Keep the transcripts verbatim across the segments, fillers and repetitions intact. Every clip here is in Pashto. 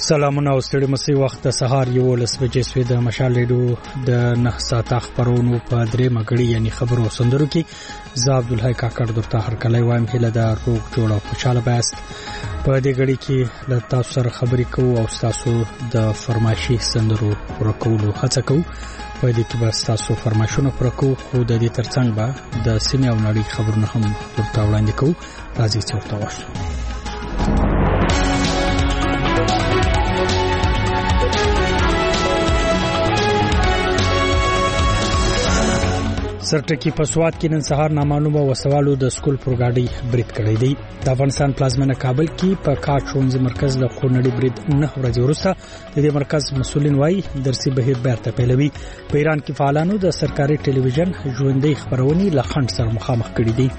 سلامونه او ستړي مسي وخت د سهار یولس بجې سوي د مشال ریډیو د نه ساعت خبرونو په درې مګړی یعنی خبرو سندرو کې زه عبدالحی کاکړ درته هر کله وایم هله د روغ جوړ او خوشاله بست په دې غړي کې له تاسو سره خبرې کوو او تاسو د فرمایشي سندرو ورکولو هڅه کوو په دې کې به تاسو فرمایشونه ورکوو خو د دې ترڅنګ به د سیمه او نړۍ خبرونه هم درته وړاندې کوو راځي چې ورته واشو سرټکی په سواد کې نن سهار نامعلومه وسوالو د سکول پروګاډي برید کړی دی د افغانستان پلازمینه کابل کې په کاټ ښوونځي مرکز له خونړي برید نه ورځې وروسته د دې مرکز مسولین وايي درسي بهیر بیرته پیلوي په ایران کې فعالانو د سرکاري ټلویزیون ژوندۍ خبرونه له خنډ سره مخامخ کړي دي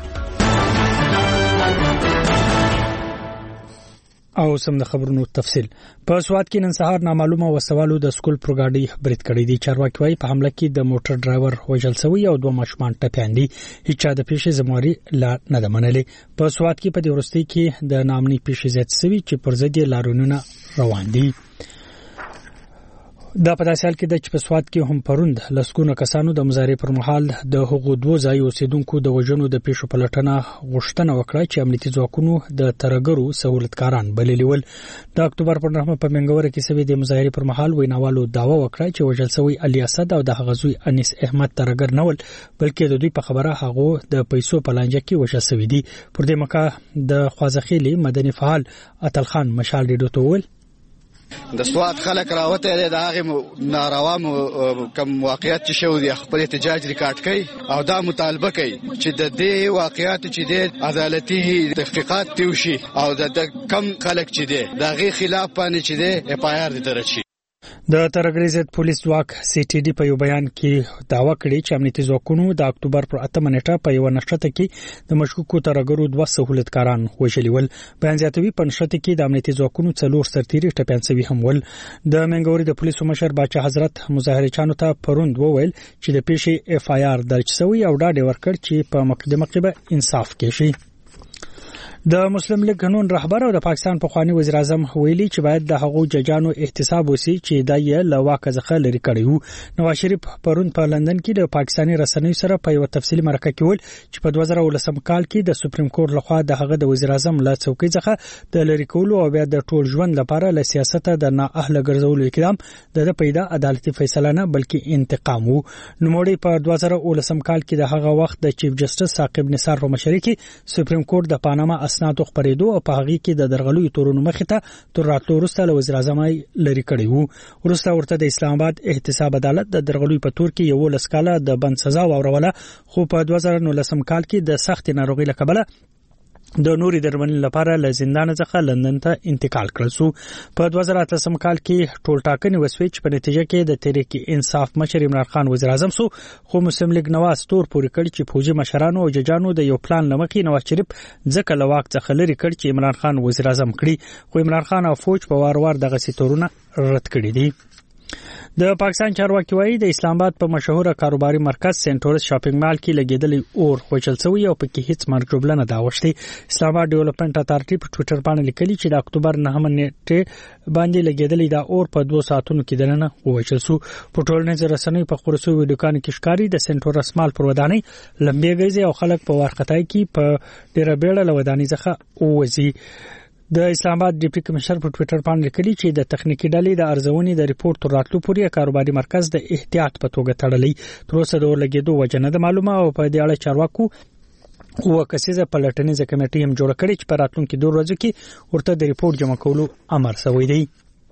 او سم د خبرونو تفصيل په سواد کې نن سهار نامعلومه وسوالو د سکول پروګاډي برید کړی دی چارواکي وايي په حمله کې د موټر ډرایور وژل شوی او دوه ماشومان ټپيان دي هیڅ د پیښې ذمہواری لا نه ده منلې په سواد کې په دې ورستۍ کې د نامني پیښې زیات شوی چې پر ضد لارونونه روان دي د پداسال کې د چپسواد کې هم پروند لسکونه کسانو د مظاهره پر مهال د حقوق دوه ځای اوسیدونکو د وژنو د پیښو پلټنه غوښتنه وکړه چې امنیتي ځواکونو د ترګرو سہولتکاران بللی ول د اکتوبر پر نهمه په منګوره کې سوي د مظاهره پر مهال ویناوالو داوا وکړه چې وژل شوی علي اسد او د غزوی انیس احمد ترګر نول بلکې د دوی په خبره هغه د پیسو پلانجه کې وژل شوی دي پر دې مکه د خوازخیلی مدني فعال اتل خان مشال ډیډو تول د سواد خلک راوته د هغه ناروا کم واقعیت چې شو دي خپل احتجاج ریکارډ کړي او دا مطالبه کوي چې د دې واقعیت چې د عدالتي تحقیقات توشي او د کم خلک چې دي د غي خلاف باندې چې دي اف آی آر دي درشي د ترګریزت پولیس ځواک سی ټي ډي په یو بیان کې داوا کړی چې امنیتي ځواکونو د اکتوبر پر اتمه نیټه په یو نشته کې د مشکوکو ترګرو دوه سہولتکاران وژلي ول بیان زیاتوي په نشته کې د امنیتي ځواکونو څلور سرتيري ټپيان شوی هم ول د منګوري د پولیسو مشر باچا حضرت مظاهرچانو ته پروند وویل چې د پیښې اف آی آر درج شوی او ډاډ ورکړ چې په مقدمه کې به انصاف وشي د مسلم لیگ قانون رهبر او د پاکستان پخوانی وزیر اعظم ویلي چې باید د هغو ججانو احتساب وسی چې دایې له واکه ځخه لري کړیو نواز شریف پرون په لندن کې د پاکستاني رسنیو سره په یو تفصیلي مرکه کې ول چې په دوه زره ولسم کال کې د سپریم کورټ لخوا د هغه د وزیر اعظم له څوکۍ څخه د لری کولو او بیا د ټول ژوند لپاره له سیاست د نه اهل ګرځولو اقدام د پیدا عدالتي فیصله نه بلکې انتقام وو نوموړي په دوه زره ولسم کال کې د هغه وخت د چیف جسټس ثاقب نثار په مشرۍ کې سپریم کورټ د پاناما اسناد خبرېدو او په هغه کې د درغلوي تورونو مخې ته تر راتلو وروسته له وزیر اعظم لري کړی وو وروسته ورته د اسلام آباد احتساب عدالت د درغلوي په تور کې یو لسکاله د بند سزا وروله خو په دوه زره نولسم کال کې د سخت ناروغي له کبله د نوري درملنې لپاره له زندان څخه لندن ته انتقال کړل شو په دوه زره اتلسم کال کې ټول ټاکنې وسوي چې په نتیجه کې د تحریک انصاف مشر عمران خان وزیر اعظم سو خو مسلم لیگ نواز تور پورې کړ چې فوجي مشرانو او ججانو د یو پلان لمخې نواز شریف ځکه له واک څخه لري کړ چې عمران خان وزیر اعظم کړی خو عمران خان او فوج په وار وار دغه سیتورونه رد کړی دي د پاکستان چارواکي وايي د اسلام آباد په مشهور کاروباري مرکز سنټورس شاپینګ مال کې لګیدلې اور خوچل شوی او پکې هیڅ مرګ جوړه نه داوښتي اسلام آباد ډیولپمنٹ اتارټي په ټوئیټر باندې لیکلي چې د اکتوبر نهمه نیټه باندې لګیدلې دا اور په دوه ساعتونو کې دننه ووچل شو په ټولنیز رسنیو په خورسو ویډیوګانو کې ښکاری د سنټورس مال پر ودانۍ لمبي غزي او خلک په وارخطای کې په ډیره بیړه لودانۍ ځخه اوځي د اسلام آباد ډیپټي کمشنر په ټوئیټر باندې لیکلي چې د تخنیکی ډلې د ارزونې د ریپورت تر راتلو پورې کاروباري مرکز د احتیاط په توګه تړلې تر اوسه د ورلګېدو وجه نه معلومه او په دې اړه چارواکو او کسیزه پلټنیزه کمیټه هم جوړ کړې چې په راتلونکو دوه ورځو کې ورته د ریپورت جمع کولو امر شوی دی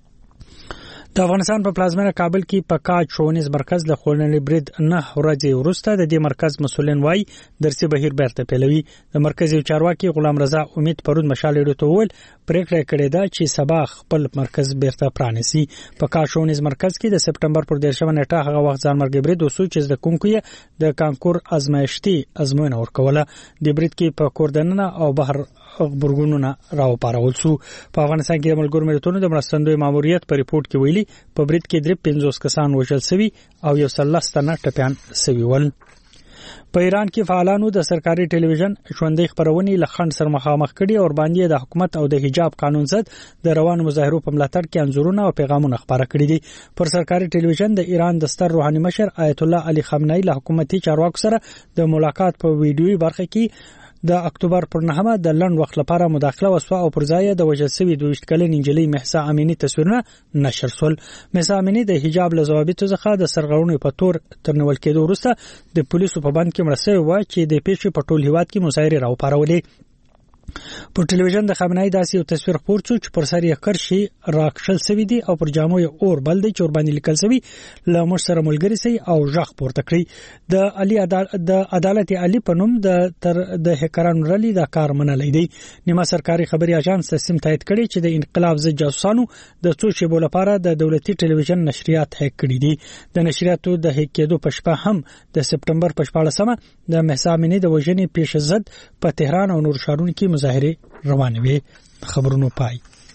د افغانستان په پلازمینه کابل کې په کاج ښوونیز مرکز له خونړي برید نه ورځې وروسته د دې مرکز مسولین وايي درسي بهیر بیرته پیلوي د مرکزي چارواکي غلام رضا امید پرون مشال ډیډو ول پریکړه کړې ده چې سبا خپل مرکز بیرته پرانیسي په کاج ښوونیز مرکز کې د سپټمبر پر دیرشمه نیټه هغه وخت ځان مرګ برید وسو چې د کومکوي د کانکور ازمایښتي ازموینه ورکوله د برید کې په کوردننه او بهر خبرګونونه راو پارول شو په افغانستان کې د ملګرو ملتونو د مرستندوی ماموریت په ریپورت کې ویلي په برید کې درې پنځوس کسان وژل شوي او یو سل تنه ټپيان شوي ول په ایران کې فعالانو د سرکاري ټلویزیون ژوندۍ خبرونې لخند سره مخامخ کړي او باندې د حکومت او د حجاب قانون ضد د روانو مظاهرو په ملاتړ کې انځورونه او پیغامونه خبره کړي دي. پر سرکاري ټلویزیون د ایران د ستر روحاني مشر آیت الله علي خامنه‌ای له حکومتي چارواکو سره د ملاقات په ویډیوي برخه کې د اکتوبر پر نهمه د لند وخت لپاره مداخله وسوه او پر ځای د وژل شوې دوه کلن انجلۍ مهسا امینی تصویرونه نشر شول. مهسا امینی د حجاب له ضوابطو څخه د سرغړونې په تور تر نیول کېدو وروسته د پولیسو په بند کې مړه شوې وه چې د پیښې په ټول هیواد کې مظاهرې راوپارولې. پر ټلویزیون د خامنه‌ای داسې یو تصویر خپور شو چې پر سر یې کرشي راکشل سوي دي او پر جامو یې اور بل دی چې ور باندې لیکل سوي له موږ سره ملګری سي او ژغ پورته کړی. د علي عدالت د عدالت علي په نوم د تر د هکرانو رالي دا کار منلې دی. نیمه سرکاري خبري اژانس سیستم تایید کړي چې د انقلاب ضد جاسوسانو د څو شیبو لپاره د دولتي ټلویزیون نشریات هک کړي دي. د نشریاتو د هک کېدو په شپه هم د سپټمبر په شپاړسمه د مهسا امینی د وژنې پیښ ضد په تهران او نور ښارونو کې مظاهره روانه وي. خبرونو پای.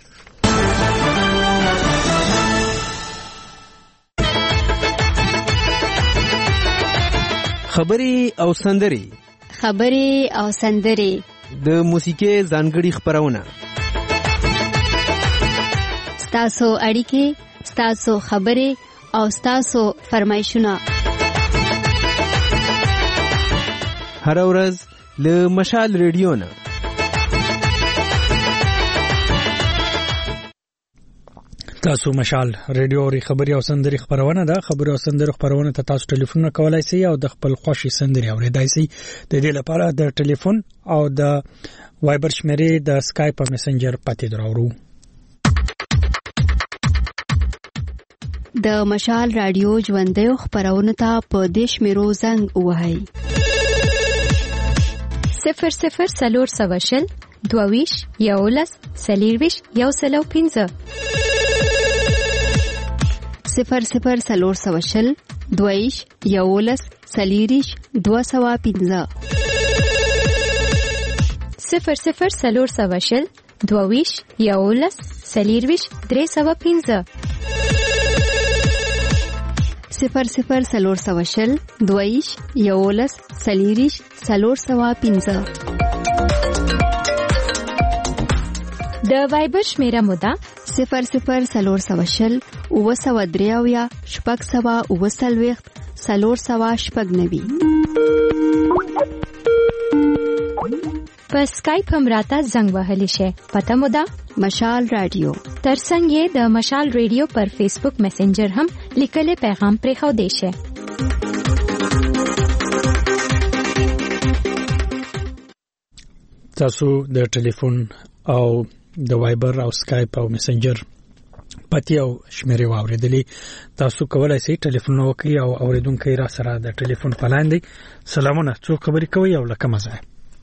خبري او سندري خبري او سندري د موسیقي ځانګړي خبرونه ستاسو اړیکې ستاسو خبري او ستاسو فرمایشونه هر ورځ له مشال ریډیو نه. تاسو مشال ریډیو او خبري او سندري خبرونه ده. خبري او سندري خبرونه ته تاسو ټلیفون کولای شئ او د خپل خوښي سندري اوریدای شئ. د دې لپاره د ټلیفون او د وایبر شمیرې د اسکایپ او میسنجر پاتې دراورو. د مشال رادیو ژوندۍ خبرونه ته په دیش میرو زنګ وهاي صفر صفر سلور سواشل دوویش یولس سلیرویش یو سلو پینزه صفر صفر سلور سواشل دویش یولس سلیریش دو سوا پینزه صفر صفر سلور سواشل دوویش یولس سلیرویش درې سوا پینزه صفر صفر سلور سواشل دویش یولس سلیریش سلور سوا پینزه. د وایبر شمیره مودا صفر صفر سلور سواشل او سوا دریاویا شپږ سوا او سلويخت سلور سوا شپږ نوي. په اسکایپ هم راته زنګ وهلی شي. پته مودا مشال رادیو. ترڅنګ یې د مشال ریډیو پر فیسبوک میسنجر هم لیکلي پیغام پرې خو دی شي. تاسو د ټلیفون او د وایبر او اسکایپ او میسنجر پتی او شمیرې واوریدلې. تاسو کولای شئ ټلیفون وکړئ او اوریدونکو را سره د ټلیفون پلان دی. سلامونه، څوک خبرې کوي او لکه مزه؟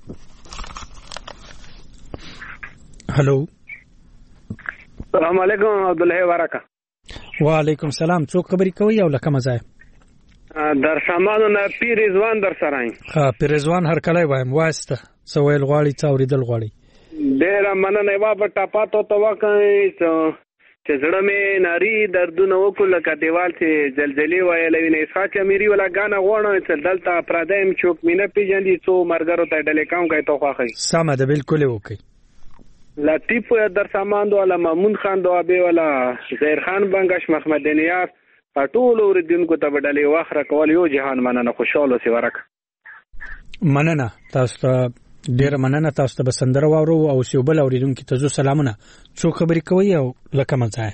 هلو، السلام علیکم. عبد الله ورکا. وعلیکم السلام. څوک خبرې کوي او لکه مزه؟ در سامانو نه پیر رضوان در سره یم. ها، پیر رضوان هر کله وایم واسطه سویل غواړي څا اوریدل غواړي. ډېر مننه وا په ټاپاتو تو وکړي چې زړه مې ناری دردونه وکړه لکه دیوال چې زلزلې وایلې نه اسحاق امیری ولا غانا غوڼه چې دلته پردایم چوک مینه پیجندي څو مرګرو ته ډلې کام کوي تو خوخي. سم ده، بالکل وکي. لطیف در سامان دو ولا مامون خان دو ابي ولا زهیر خان بنگش محمد دنیار ټول اوریدونکو ته ډلې واخره کول یو جهان مننه. خوشاله سی ورک. مننه تاسو ته ډیر مننه. تاسو ته بسندره واورو او سیوبل اوریدونکو ته زو سلامونه. څو خبرې کوي او لکه مزه؟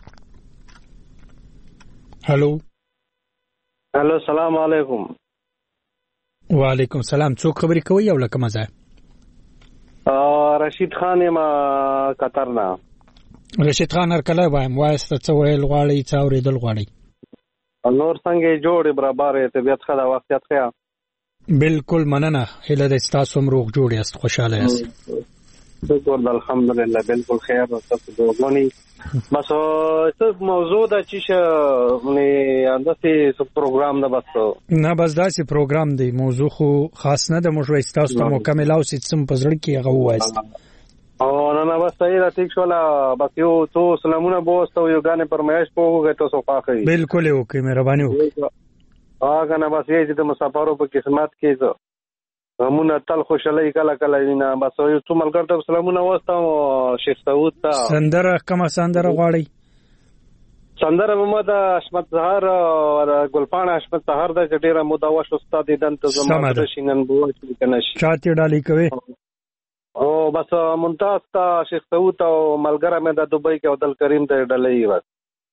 هلو هلو، السلام علیکم. وعلیکم السلام. څو خبرې کوي او لکه مزه؟ رشید خان ما قطر نه. رشید خان هر کله وایم واسطه څو ویل غواړي څو اوریدل غواړي. نور څنګه جوړ برابر طبيعت خدا وختیات خیا. بالکل مننه. هله د تاسو روغ جوړ یاست، خوشاله یاست؟ شکر الحمدلله بالکل خیر. تاسو دوغونی بس څه موضوع د چیش نه انداسي سو پروګرام نه بس نه بس داسي پروګرام دی. موضوع خو خاص نه د موږ تاسو ته مکمل او سیستم پزړ کې هغه وایست. او نه نه بس صحیح راټیک شولا. بس یو تو سلامونه بوستو یو غانه پرمایش پوغه تاسو پاخی. بالکل وکي، مهرباني وکي. هغه نه بس یې د مسافرو په قسمت کې زه همونه تل خوشالۍ کله کله وینا بس یو څو ملګر ته سلامونه واستم شیخ سعود ته سندره کومه سندره غواړي سندره محمد حشمت زهر ګلپاڼه حشمت زهر د ډیره موده واش استاد دن ته زما د شینن بو چې کنه شي چاته ډالي کوي او بس ممتاز تا شیخ سعود او ملګری مې د دوبۍ کې عبدل کریم ته ډالي بس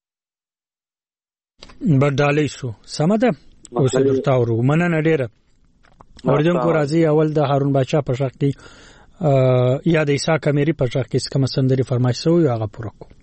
بدالي شو سمده اوس درته ورو مننه ډیره اردن کو راځي اول د هارون بچا په شخص کې یا د عیسی کمیری په شخص کې کوم سندري فرمایش سو یو هغه پوره کو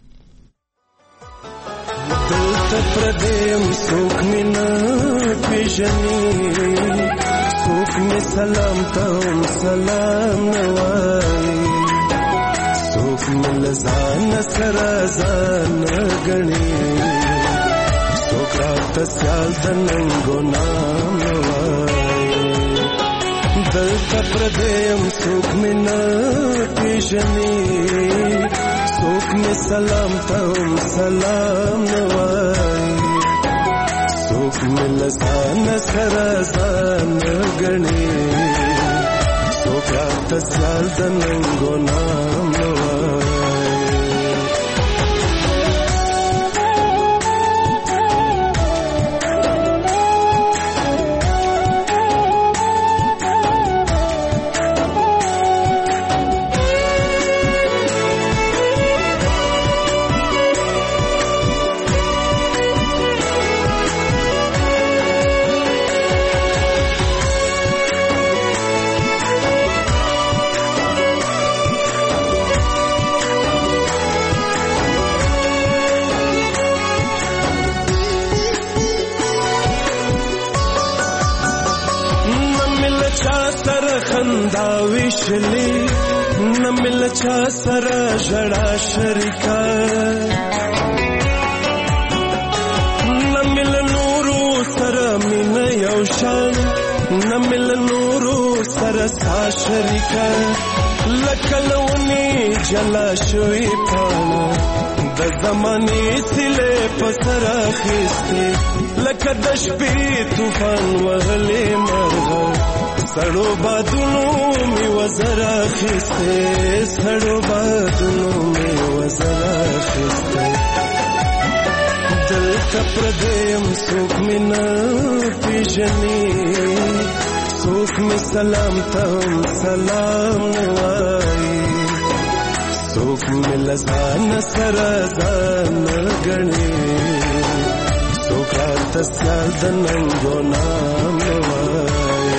دلته پردیم څوک مې نه پیژني څوک مې سلام ته سلام نه وایي څوک مې لزان سره ځان غني څوک راته سیال د ننګو نام نه وایي دلته پردیم څوک مې نه پیژني څوک مې سلام ته سلام نه وایي څوک مې لسان سره ځان غني څوک راته سیال د ننګو نام نه وایي وشلی نمل چا سره جڑا شریکا نمل نورو سره مین یو شان نمل نورو سره سا شریکا لکلونی جلا شوی پانا د زمانی سله پسر خسته لکه د شپې طوفان وغلی مرغه سړو بادونو می وزرا خسته سړو بادونو می وزرا خسته دل کپردیم څوک می نه پیژني څوک می سلام ته سلام نه وایي څوک می لزان سره ځان غني څوک راته سیال د ننګو نام نه وایي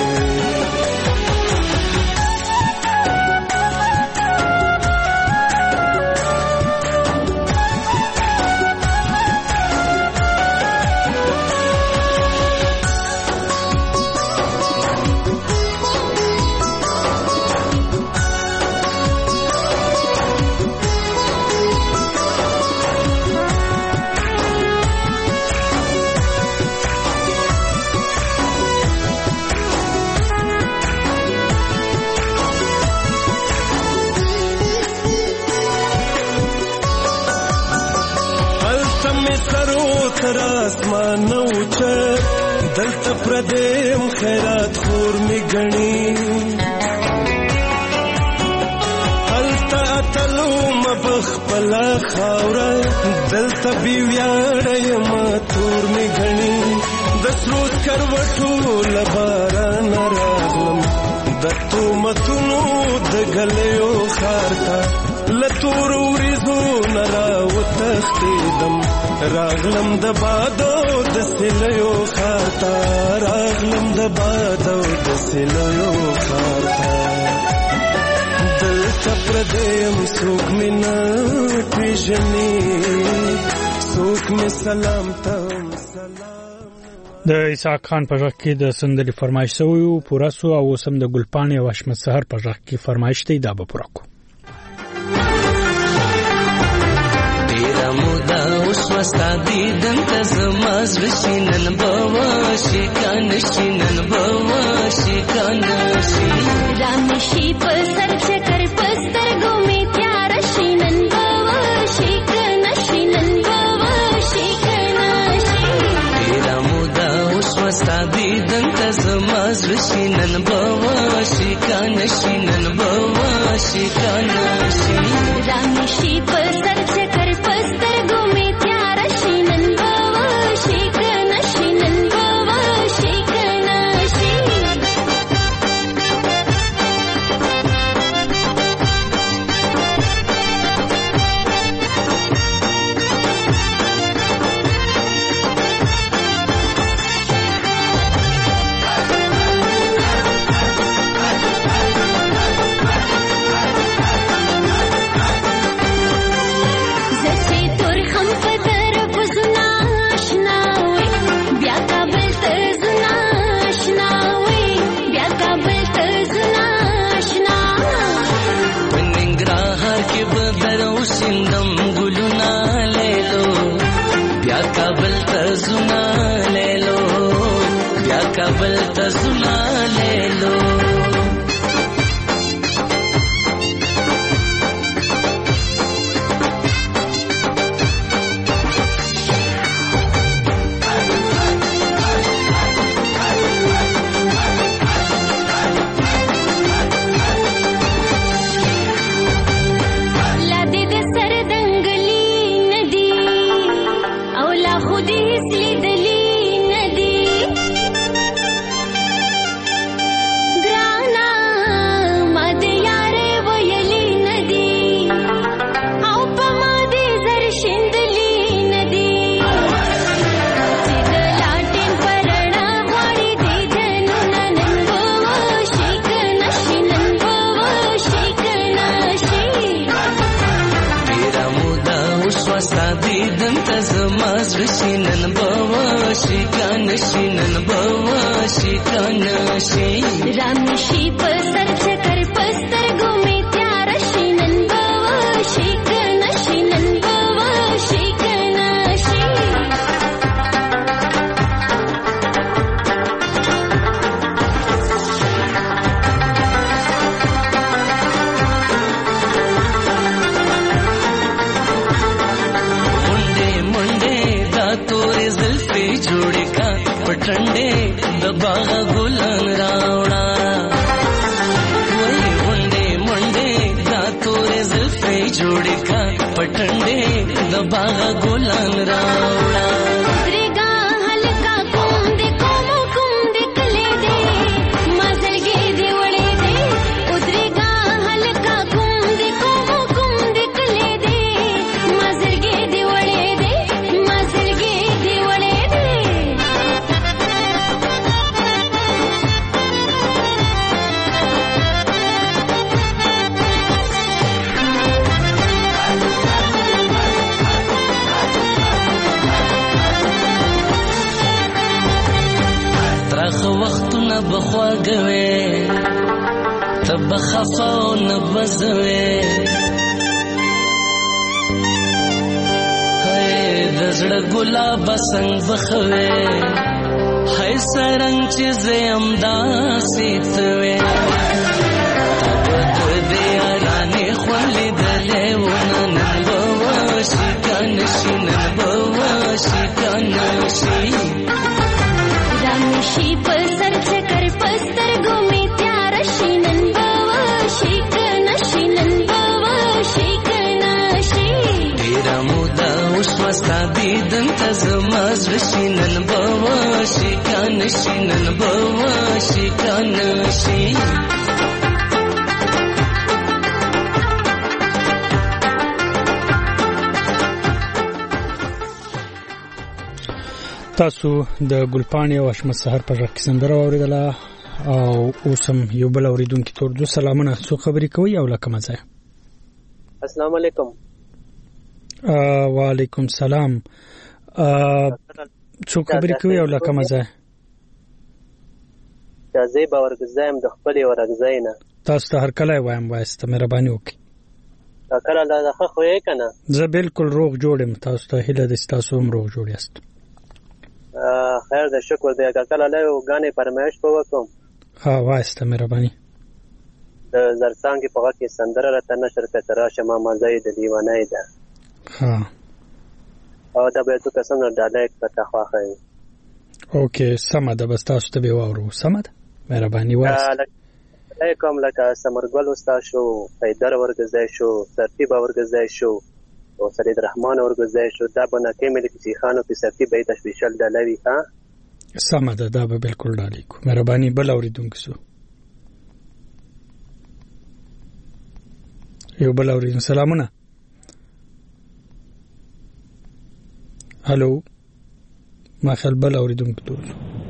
اسمان اوچه دلته پردیم خیرات خور می گنی هلته اتلو مبخ پلا خاوره دلته بیویاړی ماتور می گنی د سرود کروټو لباران راغلم د تومتونو د گلیو خارتا لتور وریزو نرا وتختیدم راغلم د بادو د سلیو خاطا راغلم د بادو د سلیو خاطا دل کپردیم څوک می نه پیژني څوک می سلام ته سلام د اسحاق خان په ځخ کې د سندري فرمایش سوی پورا سو او سم د ګلپانې او حشمت سحر په ځخ کې فرمایش دی دا به پوره کو وستا دیدن تزماز وشینن بوا شکان شینن بوا شکان شین رامشی پر سر چکر پستر گومی پیار شینن بوا شکان شینن بوا شکان شین تیرا مودا اس ستا دیدن ته زما زړه شي نن به واشي کنه شي نن به واشي کنه شي رامشي په سر چکر پستر ګومې تیار شي نن به واشي کنه شي نن به واشي کنه شي کابل ته زما لیلو رامشي په سر چکر پستر ګومې تیار شي نن به واشي کنه شي نن به واشي کنه شي منډه منډه دا تورې زلفې جوړې کا پټنډه د باغ ګلان راوړا وای منډه منډه دا تورې زلفې جوړې کا پټنډه د باغ ګلان راوړا درګه هلکا کوم دې کوم کوم دې کله دې مزلګې دې وړې دې درګه هلکا کوم دې کوم کوم دې کله دې مزلګې دې وړې دې مزلګې دې وړې دې وختونه بخواږوي ته بخفا او نه بزوي هاي د زړه ګلاب څنګه بخوي هاي سرنګ چې زم داسې توي تاسو دې رانه خولې دلې ونه نن بواشي کنه شي نن بواشي کنه شي رامشي په سر چکر پستر ګومې تیار شي نن به واشي کنه شي نن به واشي کنه شي ډېره موده وشوه ستا دیدن ته زما زړه شي نن به واشي کنه شي نن به واشي کنه شي تاسو د ګلپاڼې او اشمت سحر په ژغ کې سندره واوریدله او اوس هم یو بل اوریدونکي تور دو سلامونه څو خبرې کوي او لکه مزه السلام علیکم وعلیکم سلام څو خبرې کوي او لکه مزه دا زی باور گزایم د خپل ورغزای نه تاسو ته هر کله وایم وایسته مهرباني وکړئ دا کله دا ښه خوې کنه زه بالکل روغ جوړم تاسو ته هیله د تاسو هم روغ جوړ یاست خیر د شکر دی کله له غانې پرمایش په وکم ها وایسته مهرباني د زرڅانګي په وخت کې سندره راته نشر کړه راشه ما مزای د دیوانه ده ها او دا به تو څنګه ډاله پتا خواخې اوکې سمه ده بس تاسو ته به واورو سمه ده مهرباني وایي کوم لکه سمرګل استاد شو حیدر ورګزای شو ترتیب ورګزای شو او سید رحمان ورګزای شو دا بنا کې ملک شي خانو په سرتیب به تشویشل دلوي ها سمه ده دا به بالکل ډالې کو مهرباني بل اوریدونکو سو یو بل اوریدونکو سلامونه هالو ما خل بل اوریدونکو ته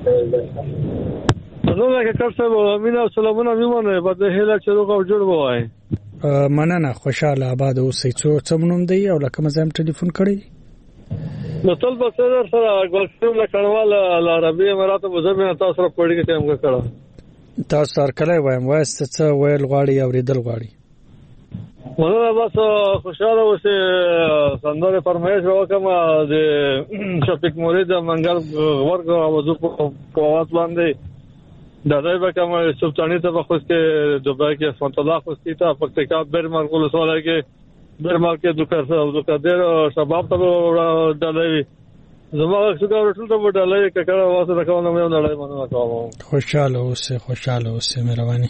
نو لکه کارڅه مینا سلامونه میمونه بده هله چې روغ او جوړ وای مننه خوشاله آباد اوسې څو څمنوم دی او لکه مزم ټلیفون کړی نو تل به سره سره ګلفیم له کڼوال عربي امارات وزمه تاسو سره پړی کې څنګه کړه تاسو سره کله وایم وایست څه ویل غواړي او ریدل غواړي ولله بس خوشاله اوسې سندره فرمایش وکم د شفیق مرید منګل ورګ اوازو په اواز باندې دادای به کوم سلطانی ته په خوسته دوبای کې اسمت الله خوستی ته پکتیکا برمر کول سواله کې برمر کې دوکر او دوکدر شباب ته ډالای زما څنګه ورټل ته ډالای کړه واسه راکونه مې نه ډالای مونږ کوم خوشاله اوسه خوشاله اوسه مهرباني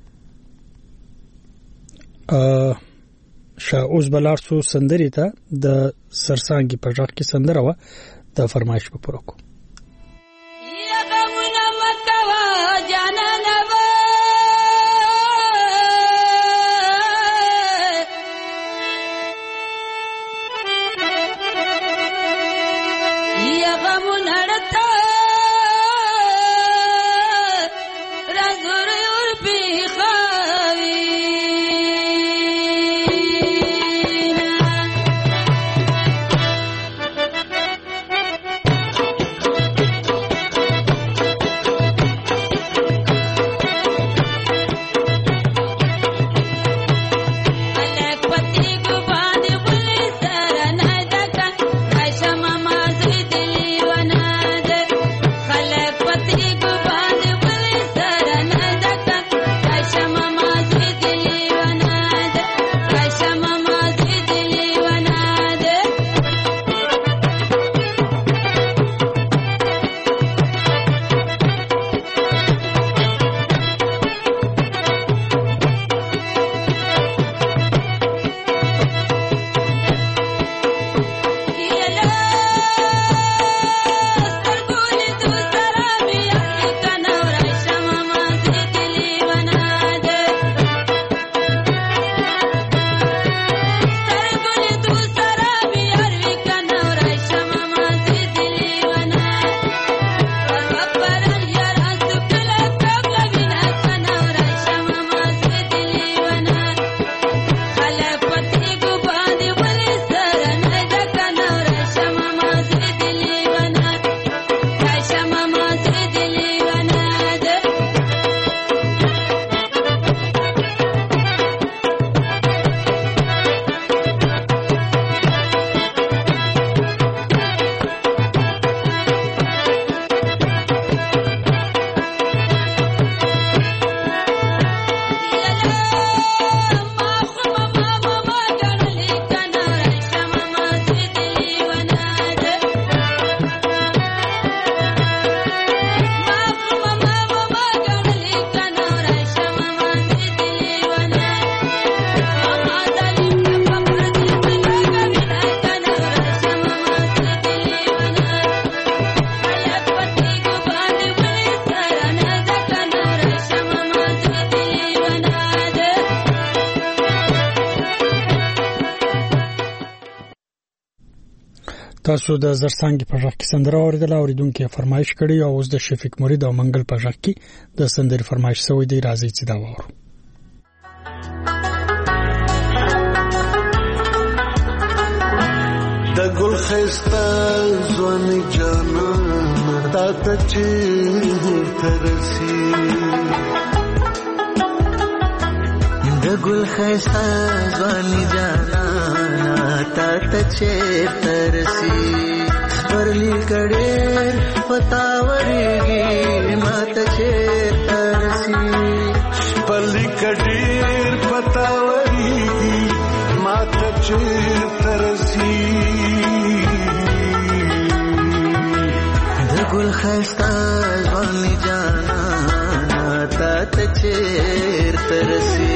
ا شا اوس بلارسو سندري ته د سرسانګي په ځخ کې سندره و د فرمایش په پروکو تاسو د زرسانګي په ځخ کې سندره اوریدل اوریدونکو فرمایش کړی او اوس د شفیق مرید او منګل په ځخ کې د سندري فرمایش سوی دی راځي چې دا وورو د ګل خسته ځوان جانان تا ته چې ترسي د ګل خسته ځوان جانان تا ته چې ترسي پرلی کړه پتاوري ماته چې ترسي پرلی کړه پتاوري ماته چې ترسي ګل خستا ځواني جانانه تا ته چیرته رسي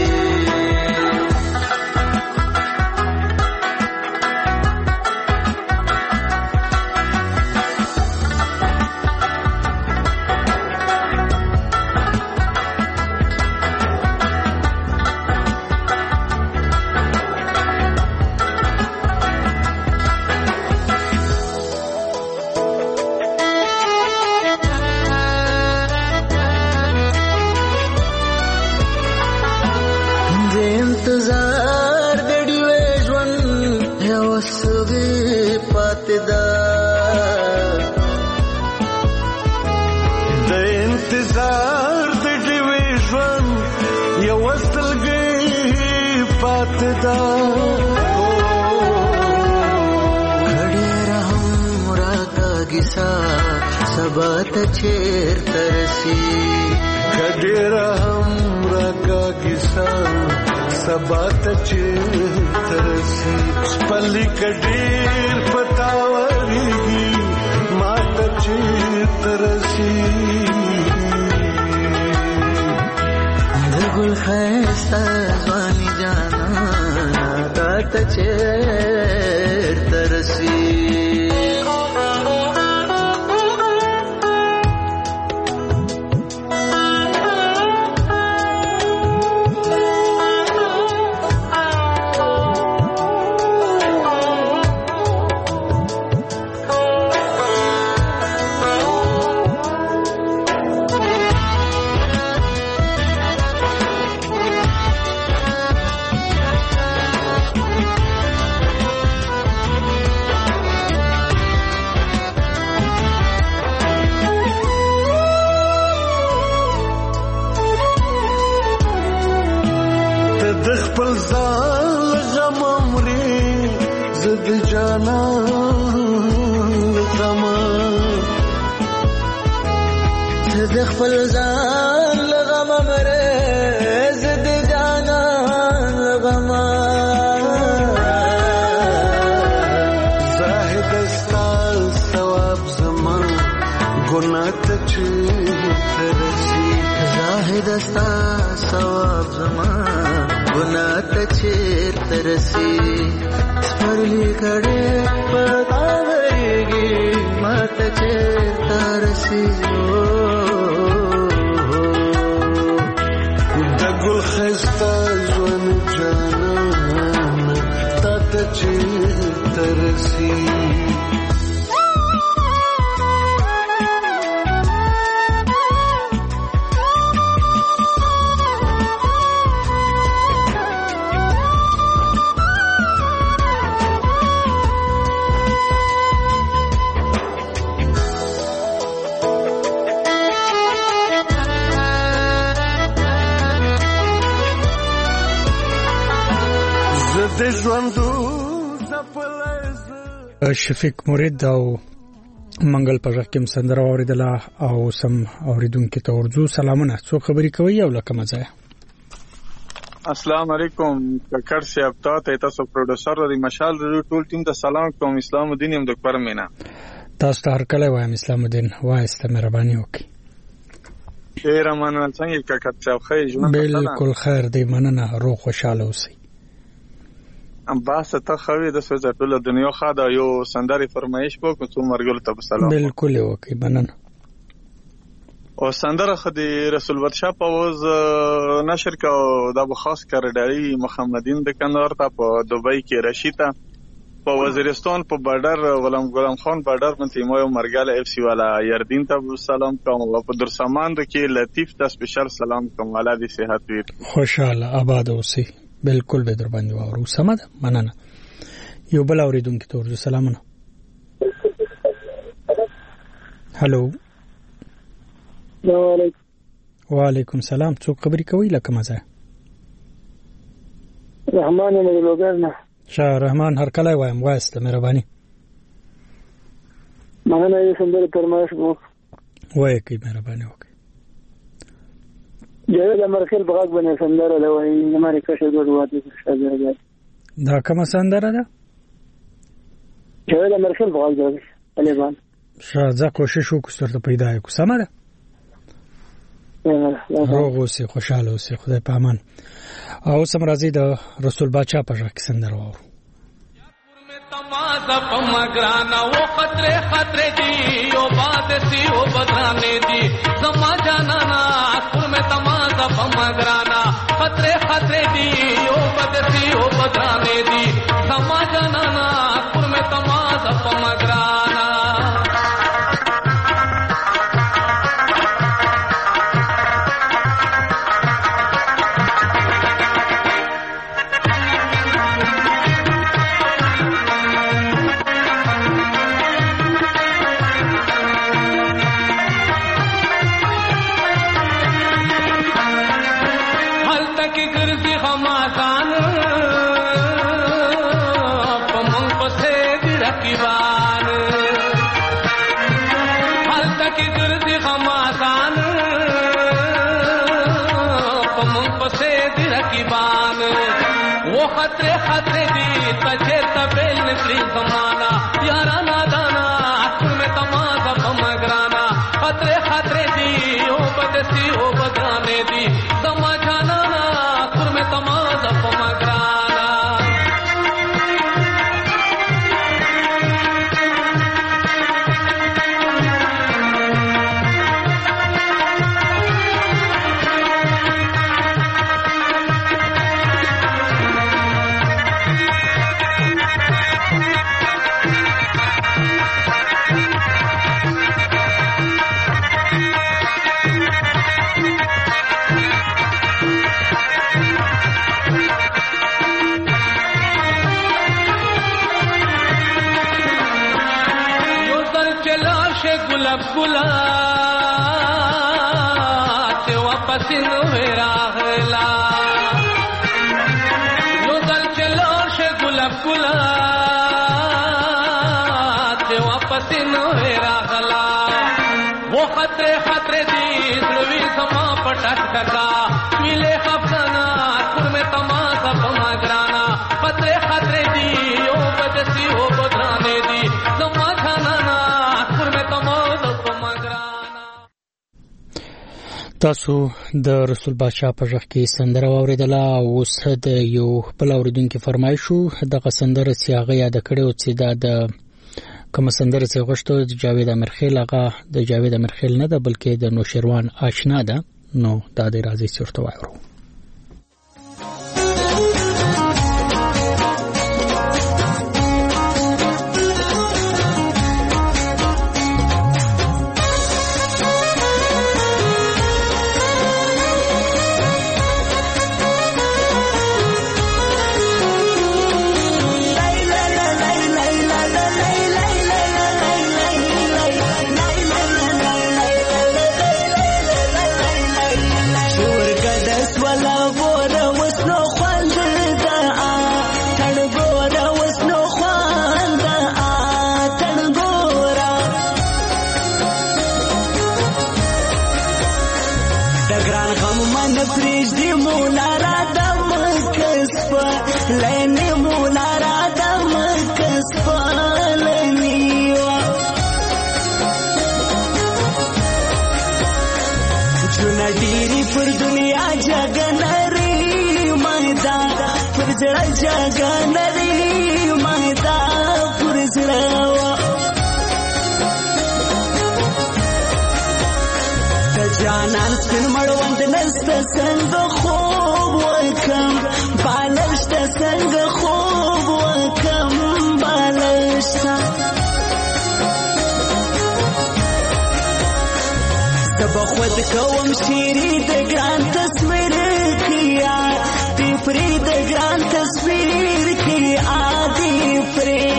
سبات چیرته رسي کډېره هم راکاږي سا سبات چیرته رسي پلي کډېر پتاوريږي ماته چیرته رسي د ګل ښایسته ځواني جانانه تا ته چیرته رسي شفیق مرید او منګل پژه کوم سندره اوریدله او سم اوریدونکو ته ورځو سلامونه څو خبري کوي او لکه مزه السلام علیکم ککړ صاحب ته تاسو پروډوسر دی مشال ټول ټیم ته سلام کوم اسلام الدین هم د کور مینا تاسو ته هر کله وایم اسلام الدین وایسته مهرباني وکي ډیر مننه څنګه ککړ صاحب خیر ژوند بالکل خیر دی مننه روغ خوشاله اوسئ ام باسه ته خوي د سوزه ټول دنیا خاده یو سندري فرمایش په کوم مرګل ته سلام بالکل وکي مننه او سندره خدي رسول ورشا پاوز نشر کا د خاص کرداري محمدین د کنار ته په دوبۍ کې رشیتا په وزیرستان په بارډر غلام غلام خان بارډر باندې مو مرګاله اف سی والا یاردین ته سلام کوم او په درسماند کې لطیف ته سپیشل سلام کوم والا دي صحت وي خوشاله آباد اوسئ بالکل به در باندې وارو سمد مننه یو بل اوریدونکو ته ورته سلامونه هالو السلام علیکم وعلیکم سلام څوک خبري کوي لکه مزه رحمان یم د لوګرنا شاه رحمان هر کله وایم واسطه مهرباني مننه یې سندره فرمایش وو وای کی مهرباني وکړه جوړه مرکل بغاګ باندې سندره دا وایي زماري کښه دوه واده شاګرد دا کومه سندره ده جوړه مرکل بغاګ دی طالبان شاځه کوشش وکړو چې ته پیدا یې کو سمه ده روغ اوسې خوشاله اوسې خدای په امان. او سم راځي د رسول باچا په ژغ کې سندره واورو. तमाजा पमगराना वो खतरे खतरे दी ओ बात सी ओ बदराने दी समा जाना ना सुर में तमाजा पमगराना खतरे खतरे दी ओ बात सी ओ बदराने दी समा जाना ना सुर में तमाजा पमगराना खतरे खतरे दी तजे तबेल निकली जमाना यारा नादाना आखिर में तमाजा पमगराना खतरे खतरे दी ओ बदसी ओ बदराने दी समा जाना ना आखिर में तमाजा पमगराना गुलाब गुला ते वापस नुवे रागला यो दल चलो शे गुलाब गुला ते वापस नुवे रागला वो खतरे खतरे दी जुलवी समा पटक टका मिले खफना सुर में तमाजा पमगराना खतरे खतरे दी ओ बदसी ओ बदराने दी समा जाना ना تاسو د رسول بادشاہ په ژغ کې سندره واوریدله. اوس د یو بل اوریدونکو فرمایش شو دغه سندره چې هغه یاد کړو چې دا د کوم سندره چې غوښتو د جاوید امرخیل هغه د جاوید امرخیل نه ده بلکې د نوشیروان آشنا ده. نو دا د راځي چورته وایو. جانان سپین مړوند نسته څنګه خوب وکم بالشته څنګه خوب وکم بالشته دب خود کوم شيري د ګران تصویر کیا دی پری د ګران تصویر کیا دی پری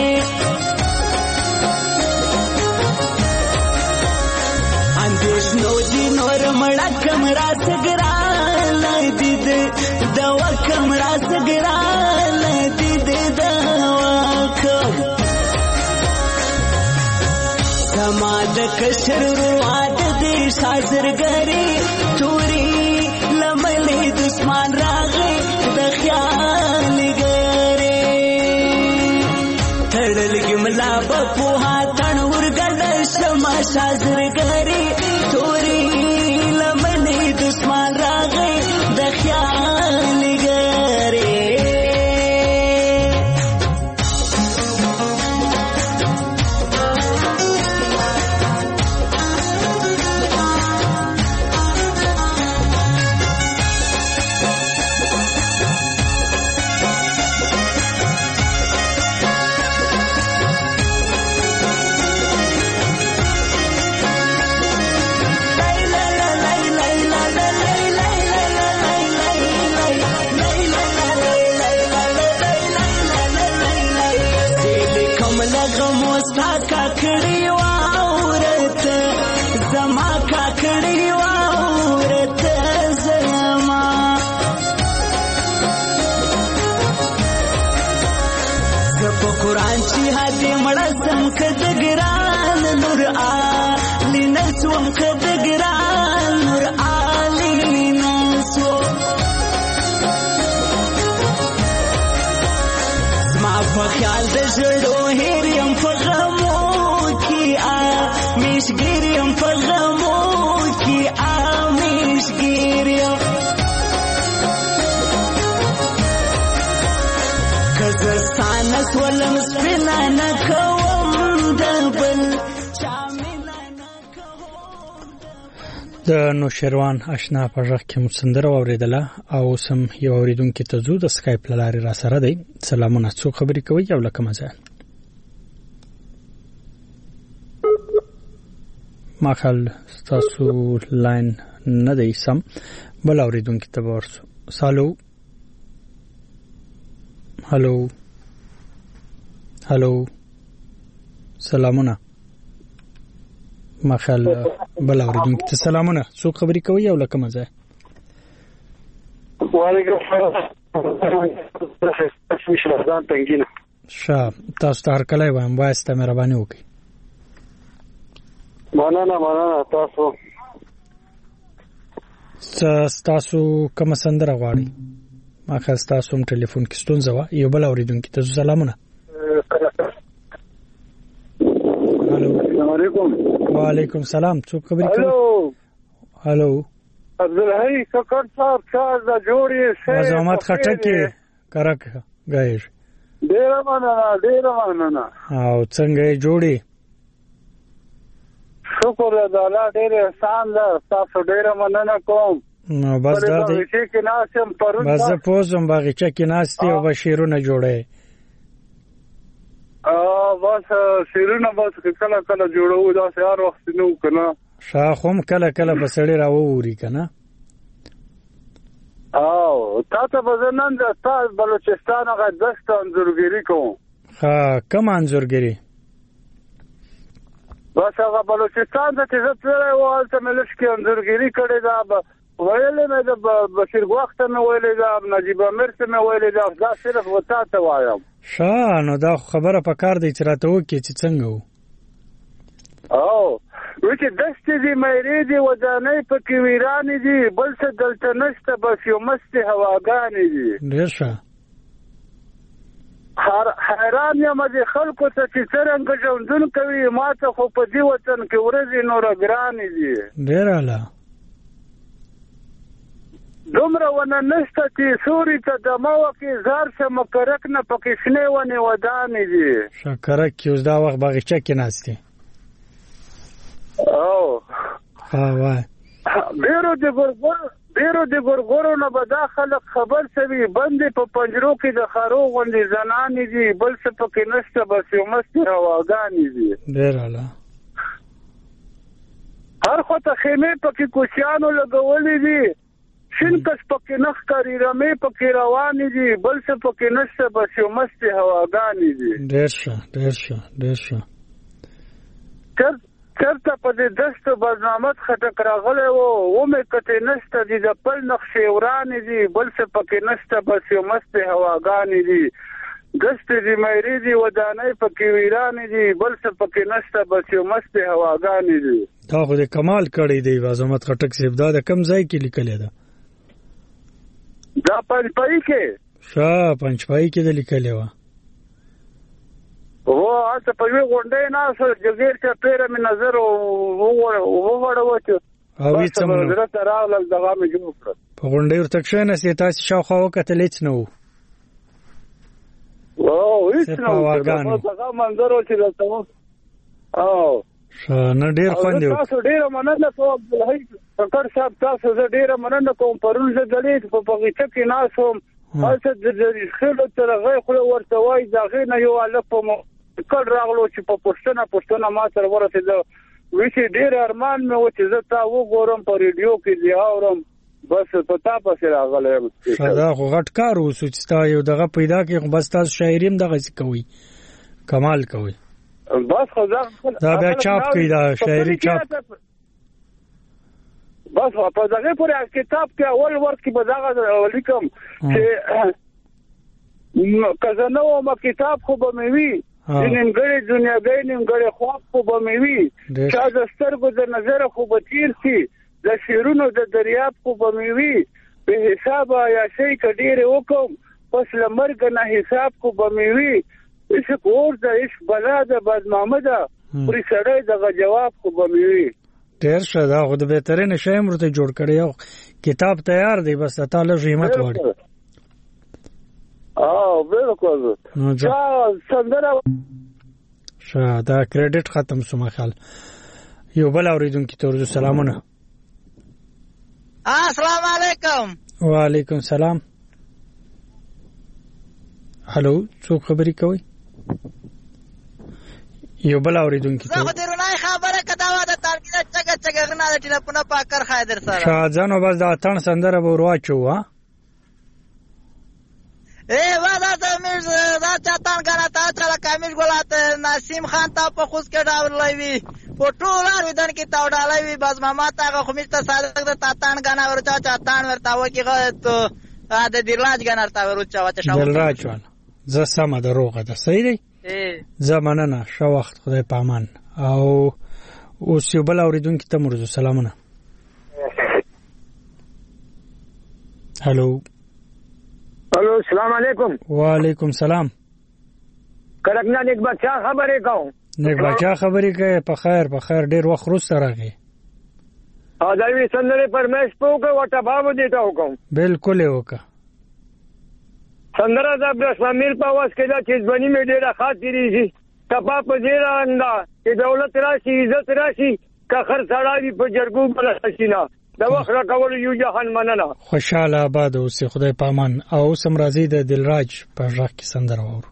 اندیش نو دی نور مړه کمرا سګرا لدید دوا کمرا سګرا لدید دوا کم سماد کشر رواد دی شازرګری توري لملې دشمن راغې د خیال ګره تړل ګملا په پوها تن ورګل شم نشا زرګری توري لمنې دسمان راغی د خیال ګری کاکړی واورت زما کاکړی واورت زما زپ قرآن چې هدي مړسم کد ګران نور علی نسوم کد ګران نور علی نسو زما په خیال د زړو هریم په مشګریم په غمو کې امشګریم کزستان سولم سپینا نه کوم دبل د نوشیروان آشنا په ژغ کې مسندره اوریدله او سم یو اوریدونکو ته زو د سکایپ لاري را سره دی. سلامونه، څو خبرې کوي یو لکه مزه ما خل ستاسو لاین نه دی سم بل اوریدونکو ته ورسو. سالو هالو هالو سلامونه ما خل بل اوریدونکو ته سلامونه، څو خبرې کوي یو لکه مزه. وعلیکم السلام تنګینه شاه تاسو ته هر کله وایم وایسته مهرباني وکړئ. مننه مننه تاسو تاسو کوم سندره غواړئ؟ ما خاص تاسو هم ټلیفون کې ستونزه و. یو بل اوریدونکو ته سلامونه. السلام علیکم. وعلیکم السلام، څوک خبرې کوي؟ هالو هالو عبدالحی ککر صاحب چار دا جوړی سه عظمت خټکی کرک غایش ډیر مننه ډیر مننه. او څنګه جوړی؟ شکر الله ډیر احسان ده، تاسو ډیر مننه کوم. نو بس دا دی چې ناسم پرون بس پوزم باغچه کې ناشتي او بشیرونه جوړه ا بس شیرونه بس کله کله جوړو دا هر وخت نو کنه شاخوم کله کله بسړی راووري کنه. او تاسو بزنن د تاسو بلوچستان غا دست انزورګری کوم. ها کوم انزورګری؟ بس هغه بلوچستان ته چې زه تللی وم هلته مې لږ کې انځورګري کړې ده، ویلې مې د بشیر ګواښ ته مې ویلې ده، نجیب امیر ته مې ویلې ده، دا صرف و تا ته وایم. ښه نو دا خبره پکار دی چې راته وکړې چې څنګه وو. او وایي چې دښتې دي میرې دي ودانۍ پکې ویرانې دي بل څه دلته نشته بس یو مستې هواګانې دي. ډېر ښه. حیران یم د خلکو ته چې څرنګه ژوندون کوي، ما ته خو په دې وطن کې ورځې نوره ګرانې دي. ډېر اعلی. دومره ونه نشته چې سوري ته دمه وکړي زار شمه کرک نه پکې شنې ونې ودانې دي. ښه کرک کې اوس دا وخت باغچه کې ناستې. او ها وای ډېرو د ګورګورو ډېرو د ګورګورو نه به دا خلک خبر شوي، بندې په پنجرو کې د خارو غوندې زنانې دي، بل څه پکې نشته بس یو مستې هواګانې دي. ډېر اعلی. هر خوا ته خیمې پکې کوچیانو لګولې دي، شین کس پکې نه ښکاري، رمې پکې روانې دي، بل څه پکې نشته بس یو مستې هواګانې دي. ډېر ښه ډېر ښه ډېر ښه. چرته په دې دشتو برنامت خټک راغلی و ومې کتې نشته دي، د پل نقشې ورانې دي، بل څه پکې نشته بس یو مستې هواګانې دي. دشتې دي میرې دي ودانۍ پکې ویرانې دي، بل څه پکې نشته بس یو مستې هواګانې دي. دا خو دې کمال کړی دی عظمت خټک صاحب. دا د کوم ځای کې لیکلې ده؟ دا پنجپایي کې. ښه پنجپایي کې ده لیکلې وه. او اته په وی غونډې نه سره جګیر چې پیر می نظر او وګورو چې او هیڅ هم نه حضرت راول دغه می جوړ کړ په غونډې ورته کښنه سي تاسو شاوخوا وکتل هیڅ نه وو او هیڅ نه وو هغه منظر چې لته او نه ډیر خوند یو تاسو ډیر مننه کوم عبدالحی فقر صاحب تاسو زه ډیر مننه کوم پرون زه غلې په بغیچه کې ناسوم تاسو د خلکو ترغه خو ورته وای ځغې نه یو الف په کډ راغلو چې په پښتنه پښتنه ما سره ورته ویشي ډیر ارمان مې و چې زه تا وګورم په ریډیو کې دی اورم بس پتا پسې راغلم دا خو غټ کار وسو چې تا یو دغه پیدا کې بس تاسو شاعریم دغه کوي کمال کوي بس خدا دا بیا چاپ کوي دا شاعري چاپ بس په دغه پورې کتاب کې اول ورځ کې به دغه لیکم چې کزه نو ما کتاب خو به مې وی نیمګړی دنیاګۍ نیمګړی خواب خو به مې وي چا د سترګو د نظره خو به تیر شي د شعرونو د دریاب خو به مې وي بې حسابه عیاشۍ که ډېرې وکړم پس له مرګه نه حساب خو به مې وي عشق اور ده عشق بلا ده بدنامه ده پرې سړی دغه جواب خو به مې وي ډېر ښه دا خو د بهترینه شی هم ورته جوړ کړی یو کتاب تیار دی بس تا لږ همت غواړي او بالکل چا سندره ښه دا کریډټ ختم شو مخال یو بل اوریدونکي ته ورته سلامونه السلام علیکم وعلیکم سلام هلو څوک خبرې کوي یو بل اوریدونکي ته زه خو درنای خبره کداوه د ترګه چګه چګه غنا د ټلیفون په کار خایدر سره شاهجان بس دا اتن سندره به ورواچو ها اے وادا ته مې دا چاتان غنا تا چلا کامیل ګولات نسیم خان ته په خوش کې ډاور لوي فوټو لار ودان کې تا وډالای وي بس ماما تا خو مې ته صادق د تاتان غنا ورچا چاتان ورتا و کې غت ا د دراج غنا ورتا ورچا وته شاو دراج والا زه سم دروغه ده صحیح دی زمانه نه شو وخت خدای پامان او اوس یو بل اوریدونکي ته مرزو سلامونه هلو हेलो अस्सलाम वालेकुम वालेकुम सलाम کلکنا نیک بچا خبرې کوم نیک بچا خبرې کوي په خیر په خیر ډیر وخت وروسته راغی ا دایوي سندره پرمېش پوکه وټه بابو دیتا وکم بالکل وکا سندره د عبد الشامل په واس کې دا چې ځونی مې ډیره خاطرې شي کپا په زیرا انده چې دولت راشي عزت راشي که خر سړاوي په جرګو بل شينا دا وخت را کول یو جهان مننه خوشاله آباد اوسې خدای پامان او سم راضي د دلراج په ځخ کې سندره وورو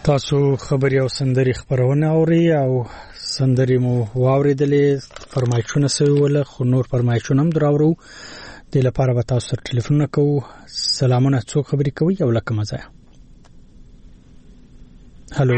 تاسو خبري او سندري خبرونه اوري او سندري مو واوریدلې فرمایشونه سوي ول خو نور فرمایشونه هم دراورو د لپاره به تاسو سره ټلیفون کوو. سلامونه، څوک خبري کوي او لکه مزه؟ هالو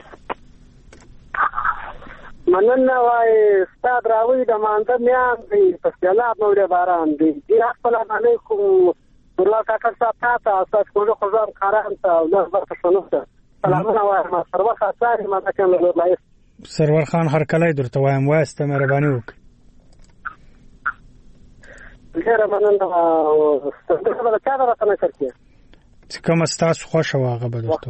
مننه وای استاد راوي د مانده میان دی په سیلاب نو ډېر باران دی. السلام علیکم الله کاکا صاحب تاسو اساس کوو خو ځان کاران ته الله برکت شنو. سلامونه وایم سرور خاصه ما ته کوم لای سرور خان هر کله درته وایم واسته مهرباني وکړه. ډېر مننه ستاسو د چا راته نه کړی چې کوم تاسو خوښه واغه به درته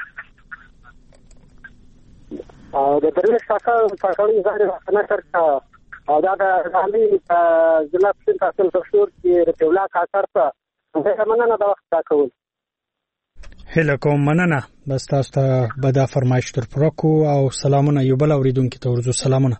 او د درویش کاکا کاکړي ځای نه کړه او دا د غالي ضلع سین تحصیل دکتور کې رتولا کاکړ ته ډېر مننه دا وخت راکول. هله کوم مننه بس تاسو ته به دا فرمایش تر پرکو او سلامونه یو بل اوریدونکو ته ورزو سلامونه.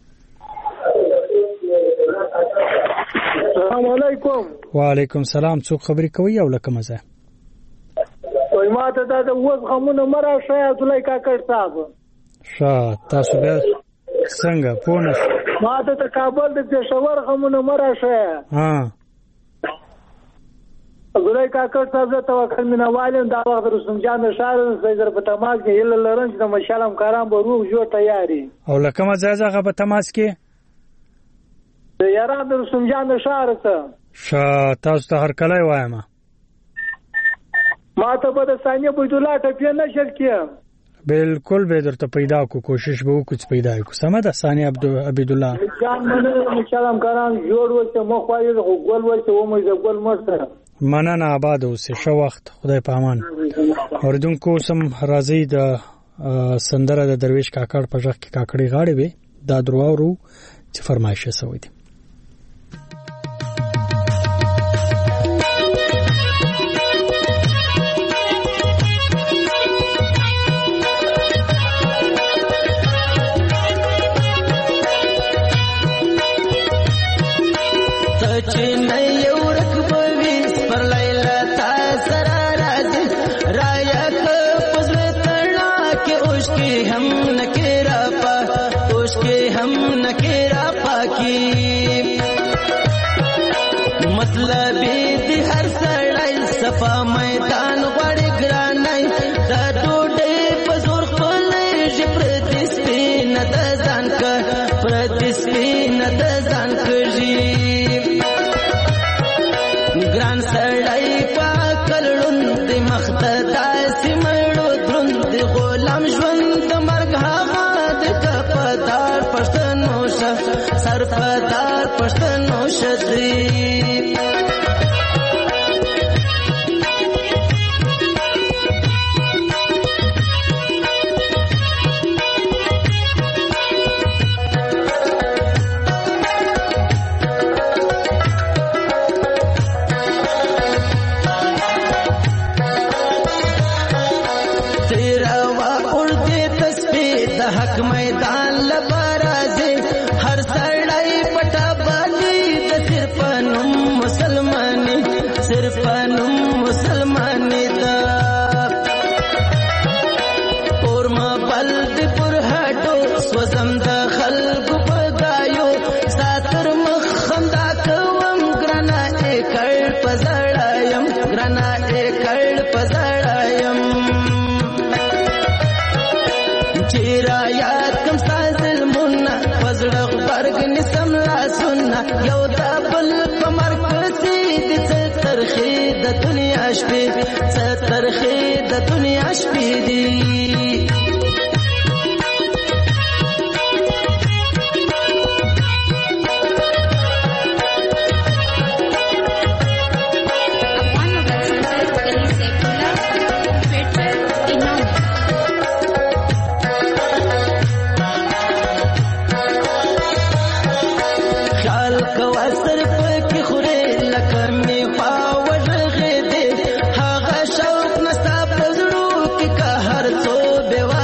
السلام علیکم. وعلیکم سلام، څوک خبري کوي او لکه مزه؟ وای ما ته دا د وز غمونه مرا شای عبدالله کاکړ صاحب شا تاسو به څنګه پونه ما ته د کابل د پېښور غمونه مرا شای ها عبدالله کاکړ صاحب ته توکل مینوالم دا وخت رسوم جان شهر زیدر په تماس کې هله لرنج د مشالم کاران به روغ جوړ تیاری او لکه مزه زغه په تماس کې د یاران د رسوم جان شهر ته شا تاسو ته هر کله وایم ما ته به د ثانیه بیت الله ته په نشر کې بالکل به درته پیدا کو کوشش به وکړو پیدا کو سمه ده. ثانیه عبد الله جان منه مشالم کاران جوړ وته مخوایي د ګل وته و مې د ګل مرسته مننه آباد اوسه شو وخت خدای په امان. اوردونکو سم راځي د سندره د درویش کاکړ په ځخ کې کاکړي غاړي وي دا درواورو چې فرمایشه سوي دي. میدان غړي ګرانای دا ډوډۍ په زور خپلې پردي سپین د ځان ک پردي سپین د ځان کږي ګران سړی پاکلون د مختدا سیمړو دروند غلام ژوند مرګ هغه د کپدار پښتنو شه سرپدار پښتنو شدري میدان لبرازي هر سړی پټا باندې د صرف نوم مسلمانې صرف نوم مسلمانې دا اور ما بلد پر هټو سوزم د خلق پدایو ساتر مخندا کوم ګرنا اکړ پزړایم ګرنا اکړ پزړایم چیرا یاد کم سازل منا پزړغ برګ نسم لا سننا یو دا بل په مرکزي د ترخی د دنیا شپې ترخی د دنیا شپې دی هغه شوق نستا پزړو کې که هر څو بوا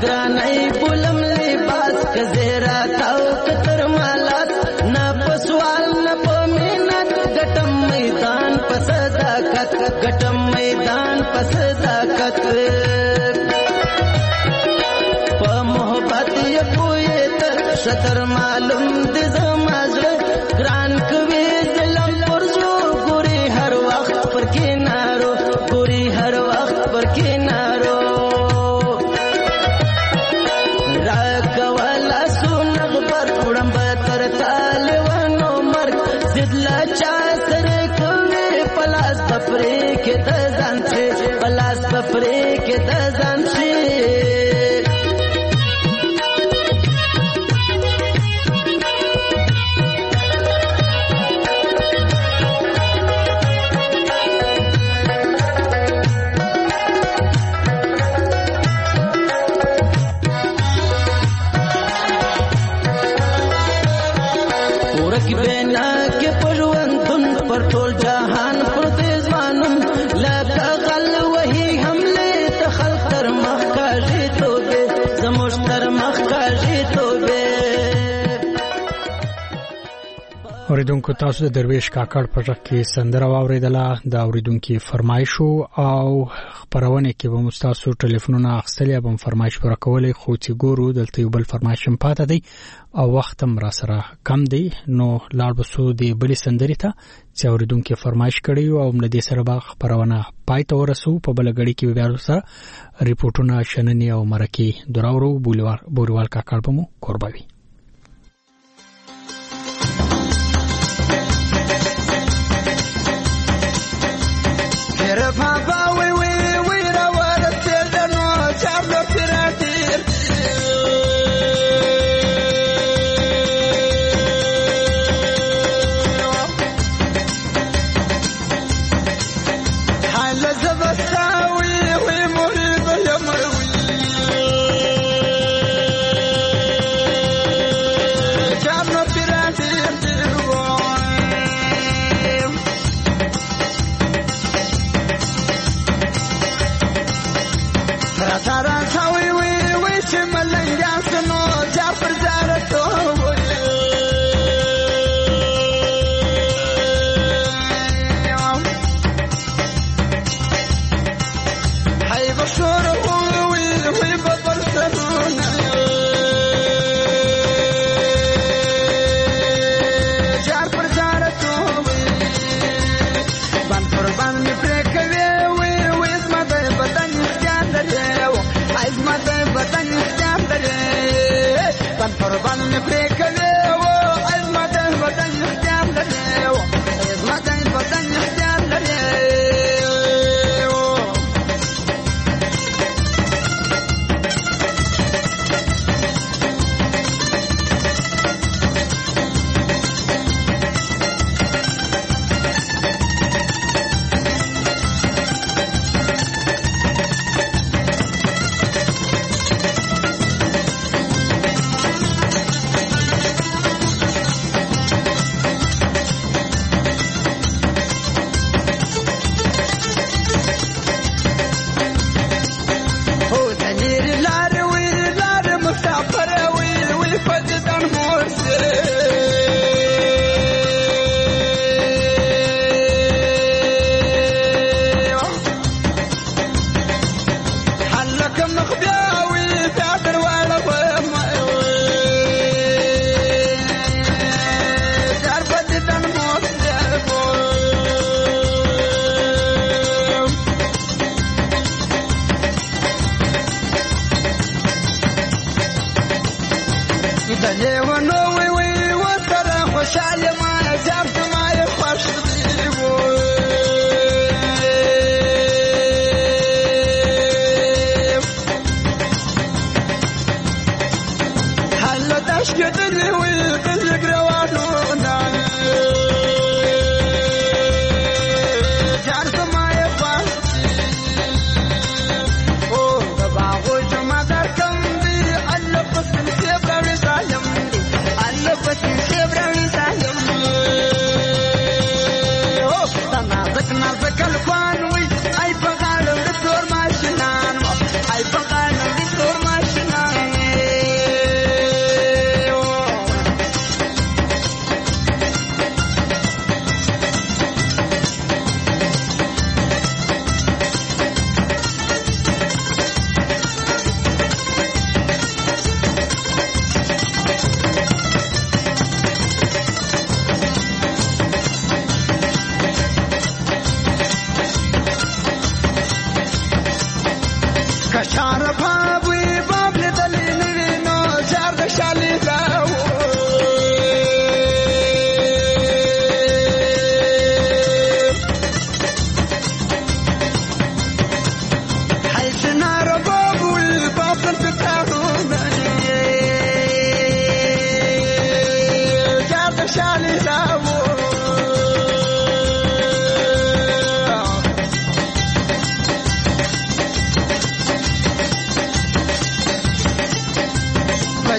ګرانای بولم لباس کزیرا تاو کتر مالات نه پسوال نه پمینت ګټم میدان پسداکت ګټم میدان پسداکت په محبت یې کوی تر شتر معلوم دې زمازړه ګران کوي ظلم پرزو ګوري هر وخت پر کینارو ګوري هر وخت پر کینارو راکوالا سونغبر وړم تر طالبانو مرګ زدلا چا سره کوي پلاس پپرې کې د ځان چې پلاس پپرې کې د ځان چې ورک بینا کې پروندن پر ټول جهان پر دیوانم لکه غل وਹੀ حمله ته خلق تر مخ کاږي توبه زموږ تر مخ کاږي توبه اوریدونکو تاسو د درویش کاکړ په ځکه کې سندره واوریدله د اوریدونکو فرمایشو او خبرونه کې به مستاسو ټلیفونونه اخستلې به فرمایش پر کولې خو چې ګورو دلته یو بل فرمایش پاتې دی او وخت هم را سره کم دی نو لاړ بسو دی بلې سندرې ته چې اوریدونکو فرمایش کړي او موږ دې سره به خبرونه پای ته ورسو په بل غړي کې بیا سره ریپورتونه شننې او مرکه دراورو بولیوار بوروال کاکړ په مو قربوي Papa, we we we ra wara tela no chablo piratir hala zabasawi we murid ya marwi chablo piratir Tara tawi we we chimalanga suno jafar zarato hay bashur we we babar saruna jafar zarato ban qurban me prekave we we smada badan iskandar عزمت بدن استعمل بن قربان نبريكلي عزمت بدن استعمل عزمت بدن استعمل I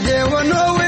دې ونو